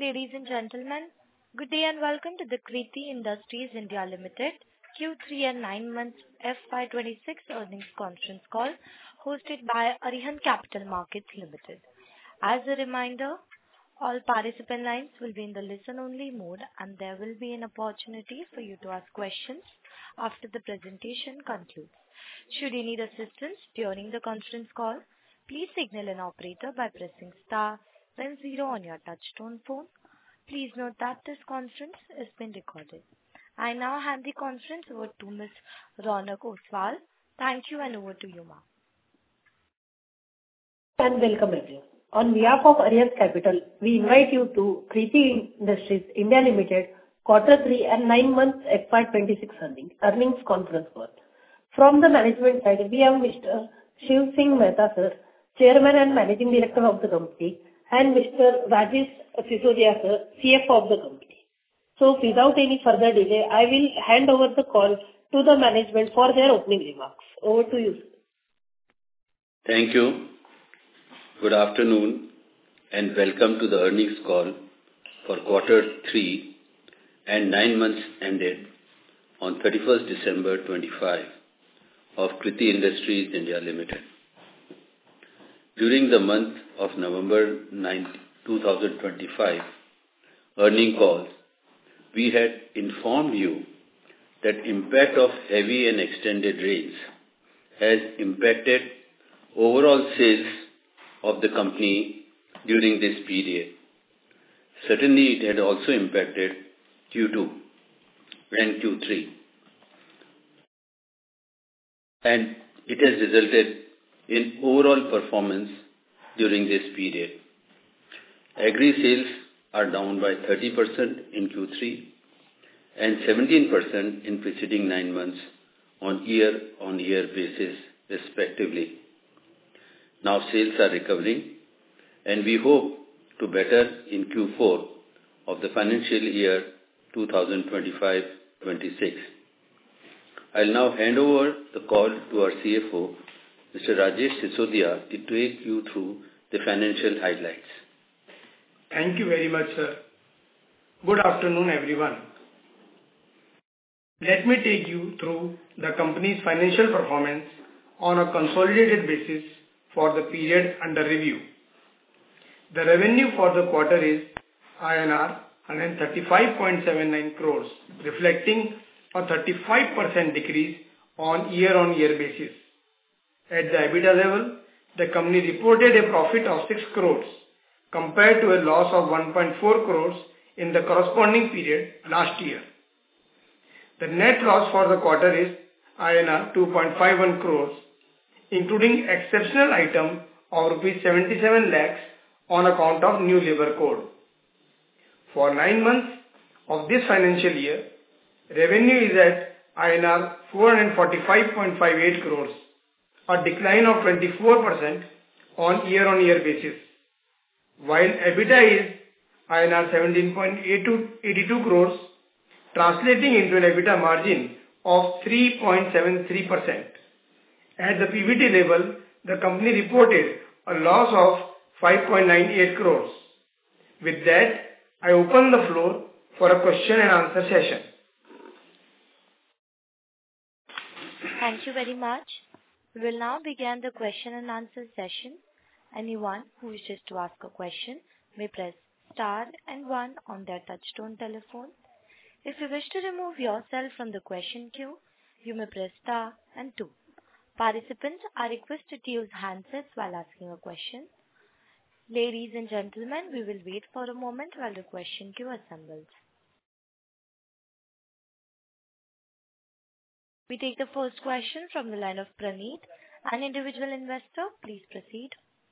Ladies and gentlemen, good day and welcome to the Kriti Industries India Limited Q3 and 9 months FY26 earnings conference call hosted by Arihant Capital Markets Limited. As a reminder, all participant lines will be in the listen-only mode, and there will be an opportunity for you to ask questions after the presentation concludes. Should you need assistance during the conference call, please signal an operator by pressing star then 0 on your touchtone phone. Please note that this conference is being recorded. I now hand the conference over to Ms. Raunak Oswal. Thank you, and over to you, ma'am. And welcome everyone. On behalf of Arihant Capital, we invite you to Kriti Industries India Limited Q3 and 9 months FY26 earnings conference call. From the management side, we have Mr. Shiv Singh Mehta, sir, Chairman and Managing Director of the company, and Mr. Rajesh Sisodia, sir, CFO of the company. So without any further delay, I will hand over the call to the management for their opening remarks. Over to you, sir. Thank you. Good afternoon and welcome to the earnings call for Q3 and 9 months ended on 31st December 25 of Kriti Industries India Limited. During the month of November 9, 2025 earning calls, we had informed you that impact of heavy and extended rains has impacted overall sales of the company during this period. Certainly, it had also impacted Q2 and Q3, and it has resulted in overall performance during this period. Agri sales are down by 30% in Q3 and 17% in preceding 9 months on year-on-year basis, respectively. Now sales are recovering, and we hope to better in Q4 of the financial year 2025-26. I'll now hand over the call to our CFO, Mr. Rajesh Sisodia, to take you through the financial highlights. Thank you very much, sir. Good afternoon, everyone. Let me take you through the company's financial performance on a consolidated basis for the period under review. The revenue for the quarter is INR 135.79 crores, reflecting a 35% decrease on year-on-year basis. At the EBITDA level, the company reported a profit of 6 crores compared to a loss of 1.4 crores in the corresponding period last year. The net loss for the quarter is INR 2.51 crores, including exceptional item of rupees 77 lakhs on account of new labor code. For 9 months of this financial year, revenue is at INR 445.58 crores, a decline of 24% on year-on-year basis, while EBITDA is INR 17.82 crores, translating into an EBITDA margin of 3.73%. At the PBT level, the company reported a loss of 5.98 crores. With that, I open the floor for a question and answer session. Thank you very much. We will now begin the question and answer session. Anyone who wishes to ask a question may press star and 1 on their touchtone telephone. If you wish to remove yourself from the question queue, you may press star and 2. Participants are requested to use handsets while asking a question. Ladies and gentlemen, we will wait for a moment while the question queue assembles. We take the first question from the line of Praneet, an individual investor. Please proceed.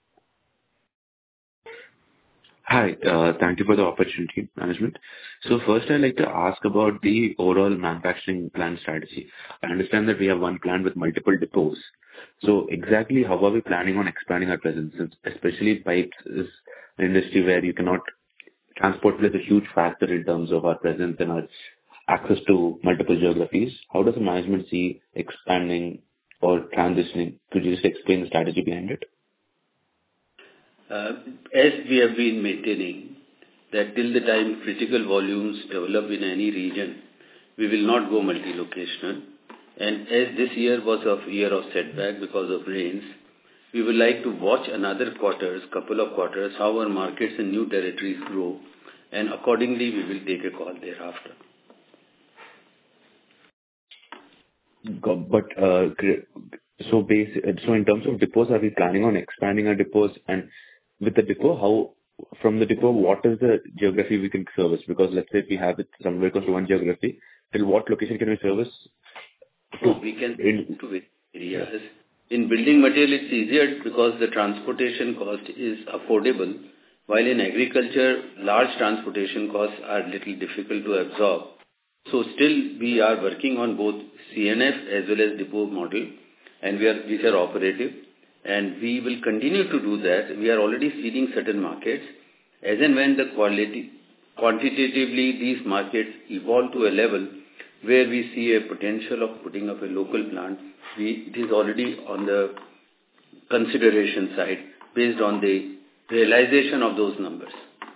Hi, thank you for the opportunity, management. So first, I'd like to ask about the overall manufacturing plant strategy. I understand that we have one plant with multiple depots. So exactly how are we planning on expanding our presence, especially pipes is an industry where you cannot transport plays a huge factor in terms of our presence and our access to multiple geographies. How does the management see expanding or transitioning? Could you just explain the strategy behind it? As we have been maintaining that till the time critical volumes develop in any region, we will not go multi-locational. And as this year was a year of setback because of rains, we would like to watch another couple of quarters, how our markets and new territories grow, and accordingly we will take a call thereafter. But so in terms of depots, are we planning on expanding our depots? And with the depot, from the depot, what is the geography we can service? Because let's say if we have it somewhere close to one geography, till what location can we service? So we can to areas. In building material, it's easier because the transportation cost is affordable, while in agriculture, large transportation costs are little difficult to absorb. So still we are working on both CNF as well as depot model, and these are operative, and we will continue to do that. We are already seeding certain markets. As and when the quantitatively these markets evolve to a level where we see a potential of putting up a local plant, it is already on the consideration side based on the realization of those numbers.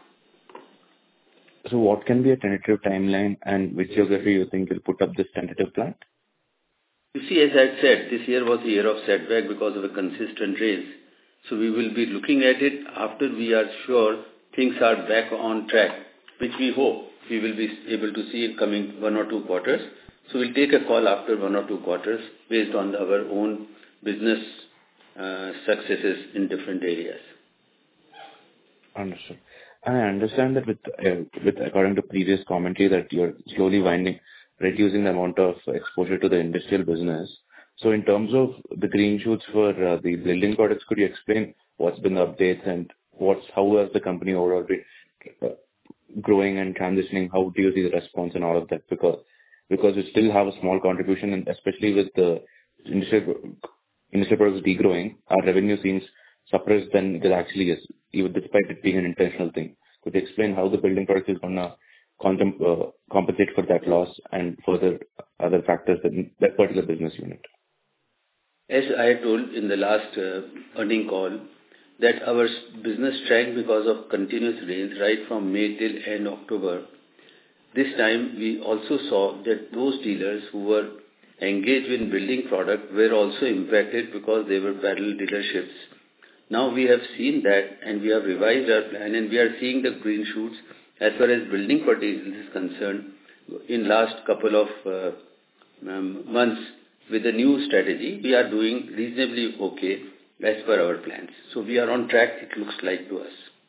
So what can be a tentative timeline, and which geography you think will put up this tentative plant? You see, as I said, this year was a year of setback because of a consistent rains. So we will be looking at it after we are sure things are back on track, which we hope we will be able to see in coming 1 or 2 quarters. So we'll take a call after 1 or 2 quarters based on our own business successes in different areas. Understood. And I understand that with according to previous commentary that you're slowly reducing the amount of exposure to the industrial business. So in terms of the green shoots for the building products, could you explain what's been the updates and how has the company overall been growing and transitioning? How do you see the response and all of that? Because we still have a small contribution, and especially with the industrial products degrowing, our revenue seems suppressed than it actually is, even despite it being an intentional thing. Could you explain how the building product is going to compensate for that loss and further other factors in that particular business unit? As I told in the last earning call, that our business shrank because of continuous rains right from May till end October. This time we also saw that those dealers who were engaged in building product were also impacted because they were parallel dealerships. Now we have seen that and we have revised our plan, and we are seeing the green shoots as far as building materials is concerned in last couple of months. With the new strategy, we are doing reasonably okay as per our plans. So we are on track, it looks like to us.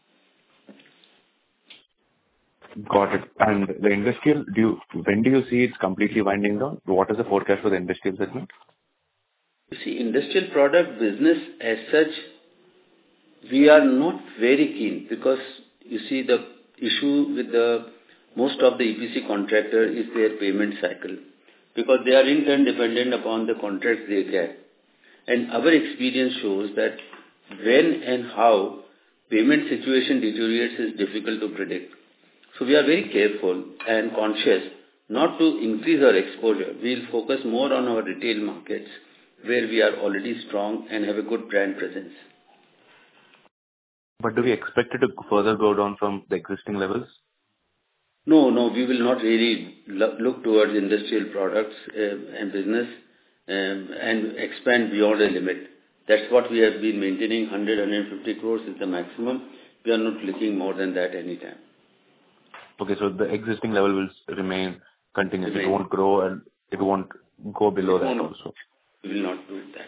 Got it. And the industrial, when do you see it's completely winding down? What is the forecast for the industrial segment? You see, industrial product business as such, we are not very keen, because you see the issue with most of the EPC contractor is their payment cycle, because they are in turn dependent upon the contracts they get. And our experience shows that when and how payment situation deteriorates is difficult to predict. So we are very careful and conscious not to increase our exposure. We will focus more on our retail markets where we are already strong and have a good brand presence. But do we expect it to further go down from the existing levels? No, we will not really look towards industrial products and business and expand beyond a limit. That's what we have been maintaining. 150 crores is the maximum. We are not looking more than that anytime. Okay, so the existing level will remain continuous. It won't grow and it won't go below that also. We will not do that.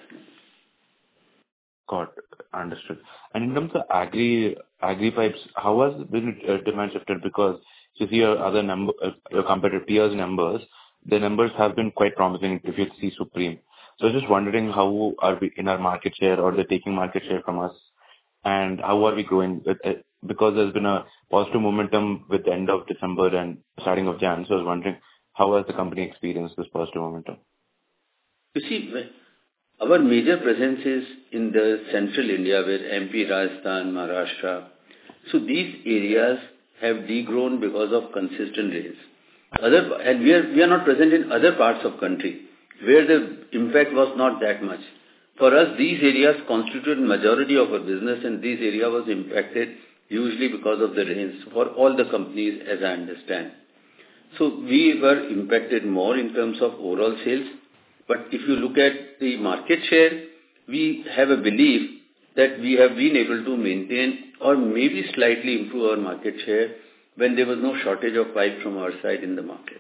Got it. Understood. And in terms of agri pipes, how has the demand shifted? Because you see your other your competitor peers' numbers, the numbers have been quite promising if you see Supreme. So just wondering how are we in our market share, or they're taking market share from us, and how are we growing? Because there's been a positive momentum with the end of December and starting of Jan. So I was wondering how has the company experienced this positive momentum? You see, our major presence is in the central India, where MP, Rajasthan, Maharashtra. So these areas have degrown because of consistent rains. And we are not present in other parts of country where the impact was not that much. For us, these areas constituted majority of our business, and this area was impacted usually because of the rains for all the companies, as I understand. So we were impacted more in terms of overall sales. But if you look at the market share, we have a belief that we have been able to maintain or maybe slightly improve our market share when there was no shortage of pipe from our side in the market.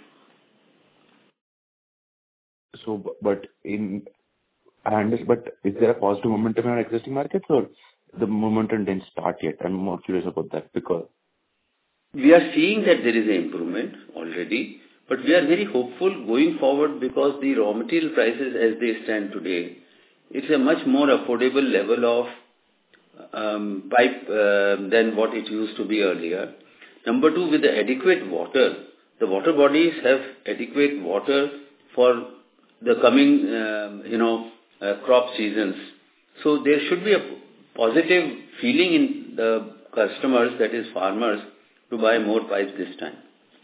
So, but I understand, but is there a positive momentum in our existing markets, or the momentum didn't start yet? I'm more curious about that because we are seeing that there is an improvement already, but we are very hopeful going forward because the raw material prices as they stand today, it's a much more affordable level of pipe than what it used to be earlier. Number two, with the adequate water, the water bodies have adequate water for the coming, crop seasons. So there should be a positive feeling in the customers, that is farmers, to buy more pipes this time.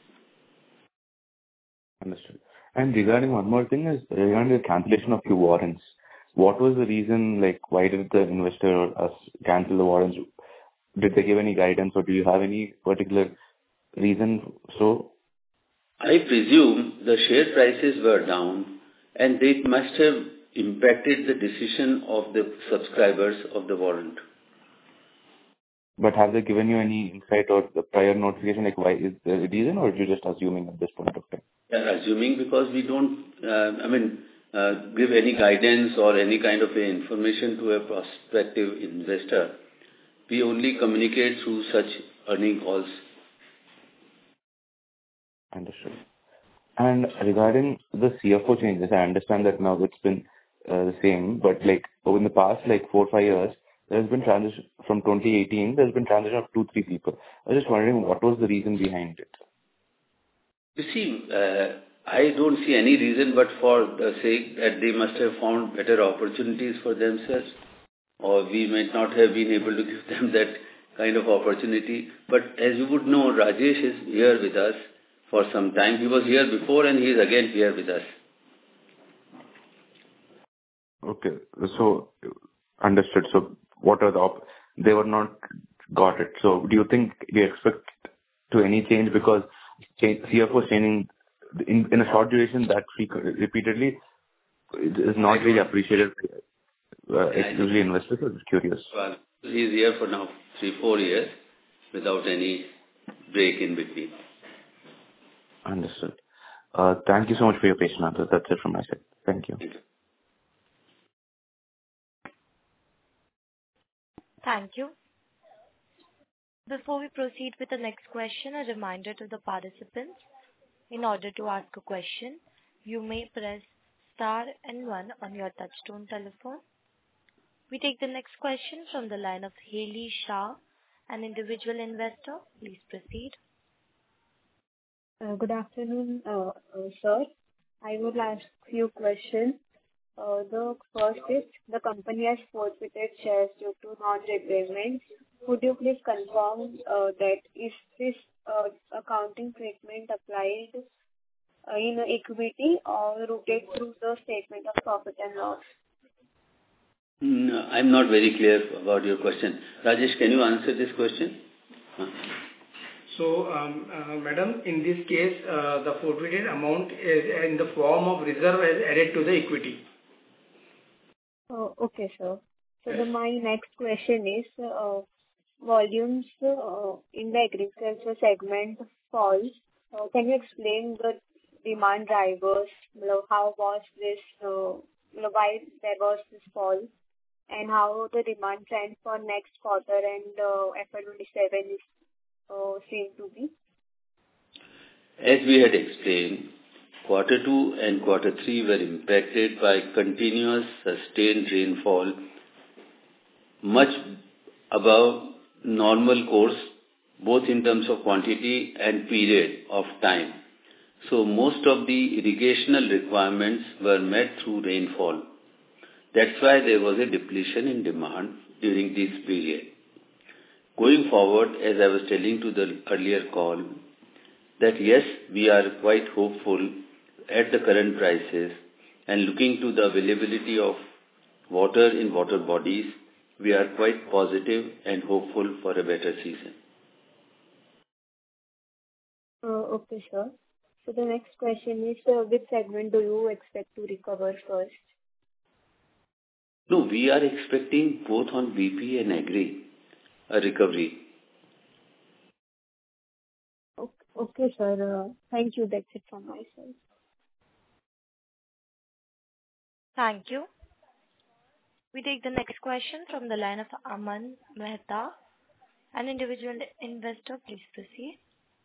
understood. And regarding one more thing is regarding the cancellation of few warrants. What was the reason? Like, why did the investor or us cancel the warrants? Did they give any guidance, or do you have any particular reason? So, I presume the share prices were down and they must have impacted the decision of the subscribers of the warrant. but have they given you any insight or the prior notification? Like, why is there a reason, or are you just assuming at this point of time? We are assuming because we don't, give any guidance or any kind of information to a prospective investor. We only communicate through such earning calls. Understood. And regarding the CFO changes, I understand that now it's been the same, but like in the past, like 4 or 5 years, there's been transition from 2018. There's been transition of 2-3 people. I was just wondering what was the reason behind it. You see, I don't see any reason but for the sake that they must have found better opportunities for themselves, or we might not have been able to give them that kind of opportunity. But as you would know, Rajesh is here with us for some time. He was here before and he is again here with us. Okay, so understood. So what are the they were not got it. So do you think you expect to any change because CFO changing in a short duration that repeatedly is not really appreciated exclusively investors? I'm just curious. Well, he is here for now 3-4 years without any break in between. Understood. Thank you so much for your patient answer. That's it from my side. Thank you. Thank you. Thank you. Before we proceed with the next question, a reminder to the participants. In order to ask a question, you may press star and 1 on your touchtone telephone. We take the next question from the line of Haley Shah, an individual investor. Please proceed. Good afternoon, sir. I will ask few questions. The first is, the company has forfeited shares due to non-repayment. Could you please confirm that is this accounting treatment applied in equity or routed through the statement of profit and loss? No, I'm not very clear about your question. Rajesh, can you answer this question? So, madam, in this case, the forfeited amount is in the form of reserve as added to the equity. Oh, okay, sir. So my next question is, volumes in the agriculture segment fall. Can you explain the demand drivers? How was this? Why there was this fall, and how the demand trend for next quarter and FY27 is seen to be? As we had explained, Quarter 2 and Quarter 3 were impacted by continuous sustained rainfall much above normal course, both in terms of quantity and period of time. So most of the irrigational requirements were met through rainfall. That's why there was a depletion in demand during this period. Going forward, as I was telling to the earlier call, that yes, we are quite hopeful at the current prices and looking to the availability of water in water bodies, we are quite positive and hopeful for a better season. Okay, sir. So the next question is, which segment do you expect to recover first? No, we are expecting both on BP and Agri a recovery. Okay, sir. Thank you. That's it from my side. Thank you. We take the next question from the line of Aman Mehta, an individual investor. Please proceed.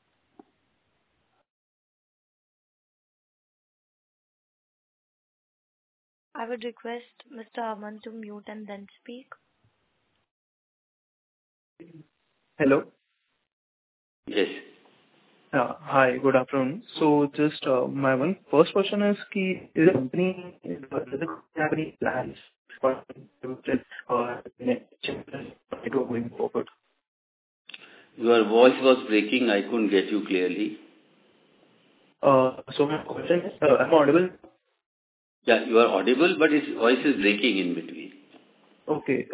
I would request Mr. Aman to mute and then speak. Hello. Yes. Hi, good afternoon. So just my first question is, is the company does it have any plans for this or going forward? Your voice was breaking. I couldn't get you clearly. So my question is, am I audible? Yeah, you are audible, but his voice is breaking in between. Okay.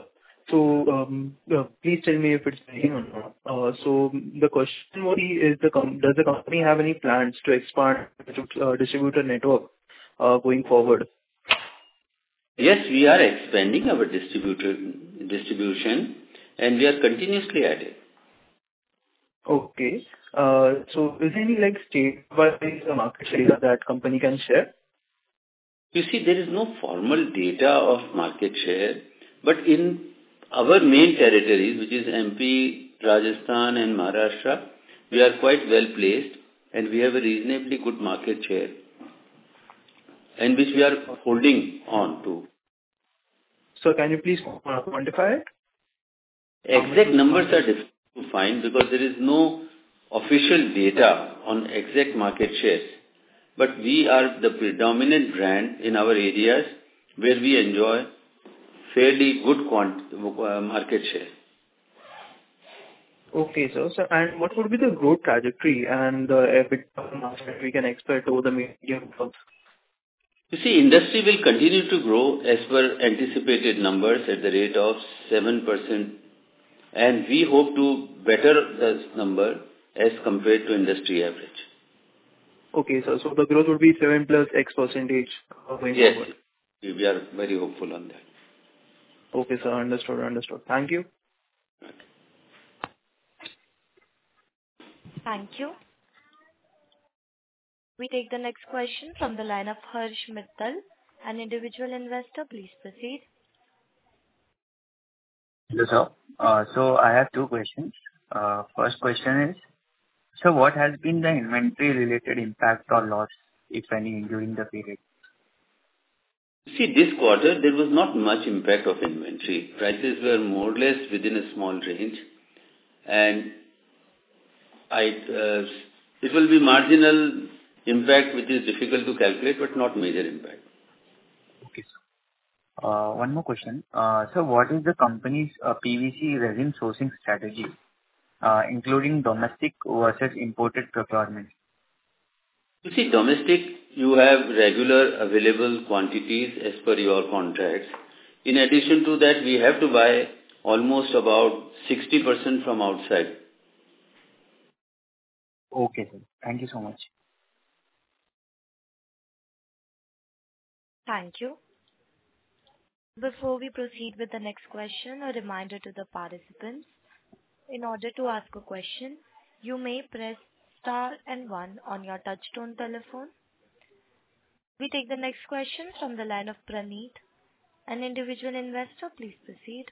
Please tell me if it's breaking or not. So the question would be, does the company have any plans to expand distributor network going forward? Yes, we are expanding our distribution, and we are continuously at it. Okay. So is there any state-wise market share that company can share? You see, there is no formal data of market share, but in our main territories, which is MP, Rajasthan and Maharashtra, we are quite well placed and we have a reasonably good market share, and which we are holding on to. So can you please quantify it? Exact numbers are difficult to find because there is no official data on exact market shares. But we are the predominant brand in our areas where we enjoy fairly good market share. Okay, sir. So, and what would be the growth trajectory and the EBITDA margin that we can expect over the medium term? You see, industry will continue to grow as per anticipated numbers at the rate of 7%, and we hope to better this number as compared to industry average. Okay, sir. So the growth would be 7 plus X percentage going forward. Yes, we are very hopeful on that. Okay, sir. Understood. Thank you. Okay. Thank you. We take the next question from the line of Harsh Mittal, an individual investor. Please proceed. Hello, sir. So I have two questions. First question is, so what has been the inventory-related impact or loss, if any, during the period? See, this quarter, there was not much impact of inventory. Prices were more or less within a small range, and it will be marginal impact, which is difficult to calculate, but not major impact. Okay, sir. One more question. So what is the company's PVC resin sourcing strategy, including domestic versus imported procurement? You see, domestic, you have regular available quantities as per your contracts. In addition to that, we have to buy almost about 60% from outside. Okay, sir. Thank you so much. Thank you. Before we proceed with the next question, a reminder to the participants. In order to ask a question, you may press star and 1 on your touchtone telephone. We take the next question from the line of Praneet, an individual investor. Please proceed.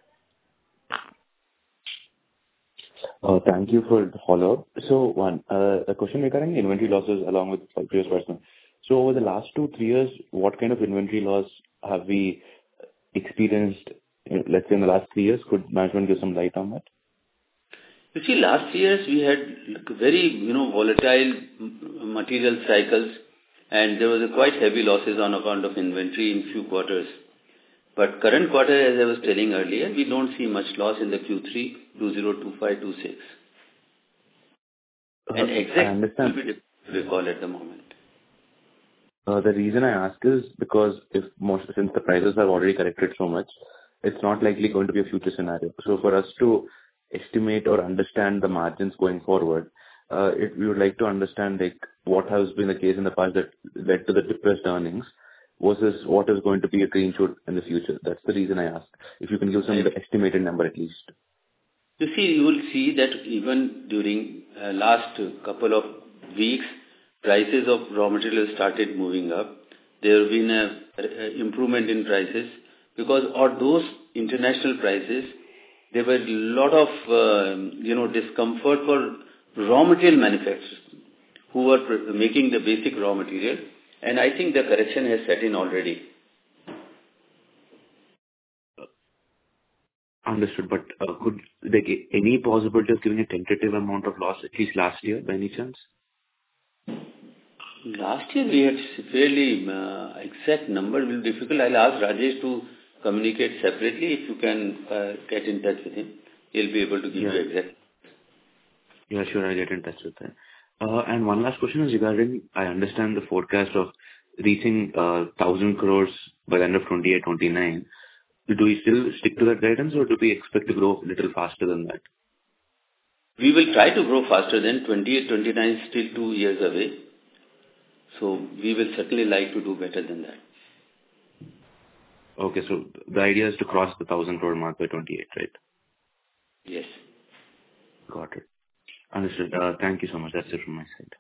Thank you for the follow-up. So a question regarding inventory losses along with the previous person. So over the last 2-3 years, what kind of inventory loss have we experienced, let's say in the last 3 years? Could management give some light on that? You see, last years we had very, volatile material cycles, and there was a quite heavy losses on account of inventory in few quarters. But current quarter, as I was telling earlier, we don't see much loss in the Q3, 2025, 26. And exact will be difficult to recall at the moment. The reason I ask is because since the prices have already corrected so much, it's not likely going to be a future scenario. So for us to estimate or understand the margins going forward, we would like to understand like what has been the case in the past that led to the depressed earnings versus what is going to be a green shoot in the future. That's the reason I asked. If you can give some estimated number at least. You will see that even during last couple of weeks, prices of raw materials started moving up. There have been a improvement in prices because of those international prices, there were a lot of discomfort for raw material manufacturers who were making the basic raw material, and I think the correction has set in already. Understood, but could like any possibility of giving a tentative amount of loss at least last year by any chance? Last year we had fairly exact number will be difficult. I'll ask Rajesh to communicate separately. If you can get in touch with him, he'll be able to give you exact. Yeah, sure, I'll get in touch with that. And one last question is regarding, I understand the forecast of reaching 1,000 crores by the end of 28-29. Do we still stick to that guidance or do we expect to grow a little faster than that? We will try to grow faster than 28-29 still 2 years away. So we will certainly like to do better than that. Okay, so the idea is to cross the 1,000 crore mark by 28, right? Yes. Got it. Understood. Thank you so much. That's it from my side.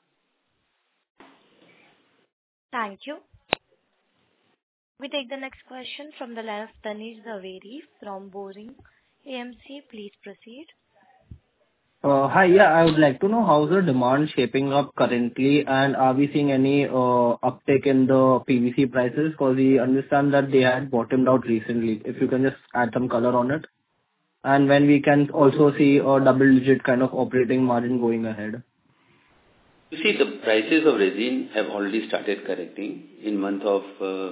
Thank you. We take the next question from the line of Tanish Zaveri from Boring AMC. Please proceed. Hi, I would like to know how's the demand shaping up currently, and are we seeing any uptick in the PVC prices? Because we understand that they had bottomed out recently. If you can just add some color on it. And when we can also see a double-digit kind of operating margin going ahead. You see, the prices of resin have already started correcting in month of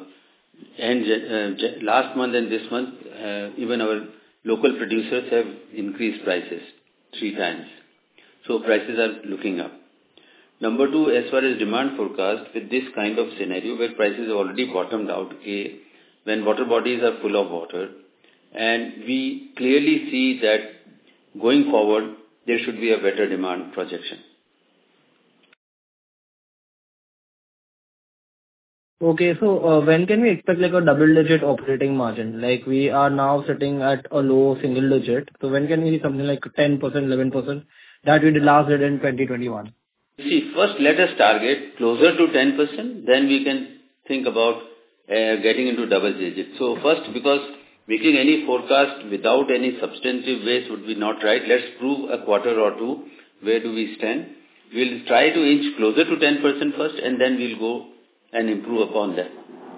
last month and this month. Even our local producers have increased prices 3 times. So prices are looking up. Number 2, as far as demand forecast, with this kind of scenario where prices have already bottomed out, when water bodies are full of water, and we clearly see that going forward, there should be a better demand projection. Okay, so when can we expect like a double-digit operating margin? Like we are now sitting at a low single digit. So when can we see something like 10%, 11% that we did last year in 2021? See, first let us target closer to 10%, then we can think about getting into double digits. So first, because making any forecast without any substantive base would be not right. Let's prove a quarter or two. Where do we stand? We'll try to inch closer to 10% first, and then we'll go and improve upon that.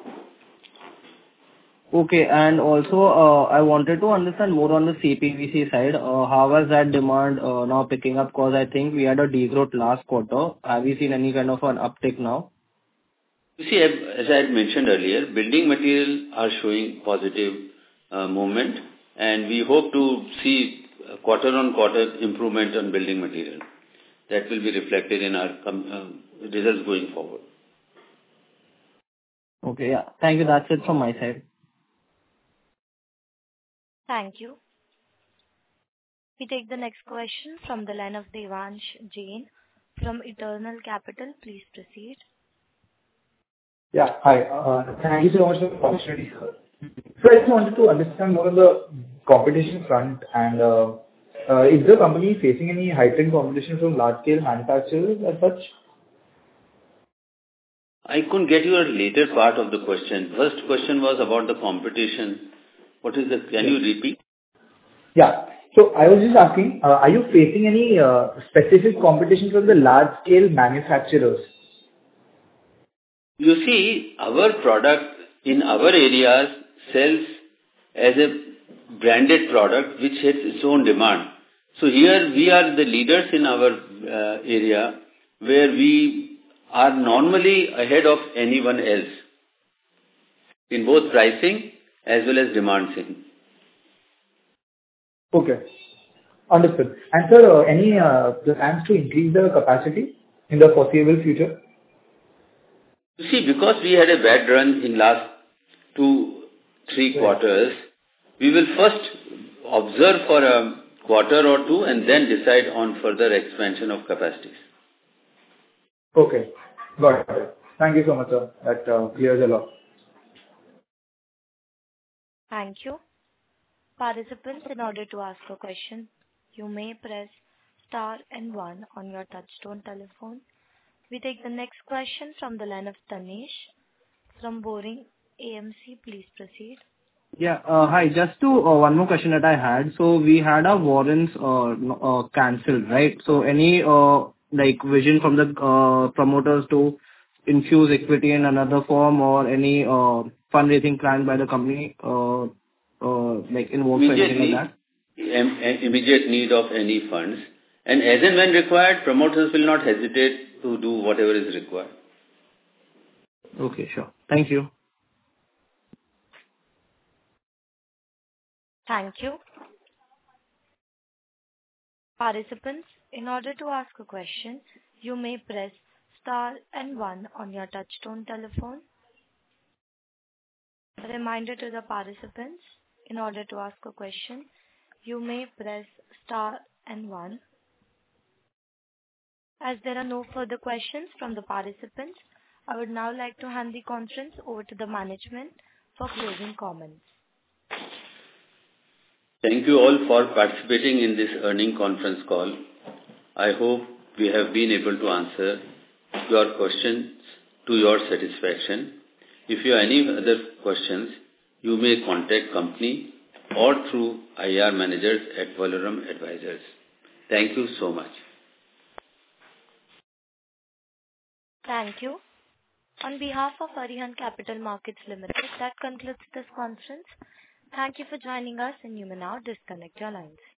Okay, and also I wanted to understand more on the CPVC side. How was that demand now picking up? Because I think we had a degrowth last quarter. Have you seen any kind of an uptick now? You see, as I had mentioned earlier, building material are showing positive movement, and we hope to see quarter-on-quarter improvement on building material. That will be reflected in our results going forward. Okay, thank you. That's it from my side. Thank you. We take the next question from the line of Devansh Jain from Eternal Capital. Please proceed. Yeah, hi. Thank you so much for the opportunity, sir. So I just wanted to understand more on the competition front, and is the company facing any heightened competition from large-scale manufacturers as such? I couldn't get your later part of the question. First question was about the competition. What is the? Can you repeat? Yeah. So I was just asking, are you facing any specific competition from the large-scale manufacturers? You see, our product in our areas sells as a branded product which has its own demand. So here we are the leaders in our area where we are normally ahead of anyone else in both pricing as well as demand seen. Okay. Understood. And sir, any plans to increase the capacity in the foreseeable future? You see, because we had a bad run in last 2-3 quarters, We will first observe for a quarter or two and then decide on further expansion of capacities. Okay. Got it. Thank you so much, sir. That clears a lot. Thank you. Participants, in order to ask a question, you may press star and one on your touchtone telephone. We take the next question from the line of Tanish from Boring AMC. Please proceed. Yeah. Hi. Just one more question that I had. So we had our warrants cancelled, right? So any vision from the promoters to infuse equity in another form or any fundraising plan by the company involved anything like that? Immediate need of any funds. And as and when required, promoters will not hesitate to do whatever is required. Okay, sure. Thank you. Thank you. Participants, in order to ask a question, you may press star and one on your touchtone telephone. A reminder to the participants, in order to ask a question, you may press star and one. As there are no further questions from the participants, I would now like to hand the conference over to the management for closing comments. Thank you all for participating in this earnings conference call. I hope we have been able to answer your questions to your satisfaction. If you have any other questions, you may contact company or through IR managers at Valorem Advisors. Thank you so much. Thank you. On behalf of Arihant Capital Markets Limited, that concludes this conference. Thank you for joining us, and you may now disconnect your lines.